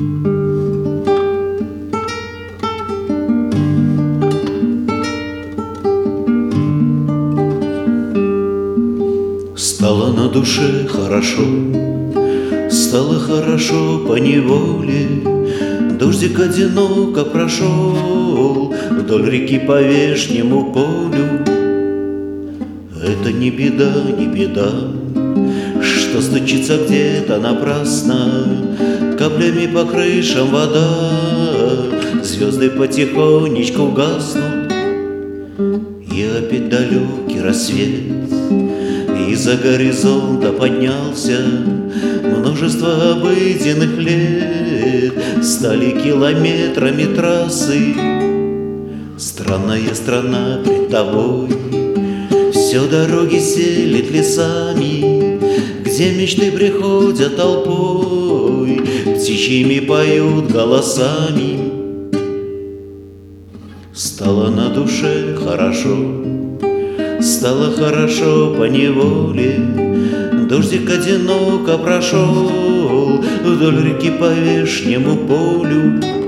Стало на душе хорошо, стало хорошо поневоле. Дождик одиноко прошел вдоль реки по вешнему полю. Это не беда, не беда, что стучится где-то напрасно. Каплями по крышам вода, звезды потихонечку гаснут. И опять далекий рассвет из-за горизонта поднялся. Множество обыденных лет стали километрами трассы. Странная страна пред тобой, все дороги селит лесами, где мечты приходят толпой, птичьими поют голосами. Стало на душе хорошо, стало хорошо поневоле. Дождик одиноко прошел вдоль реки по вешнему полю.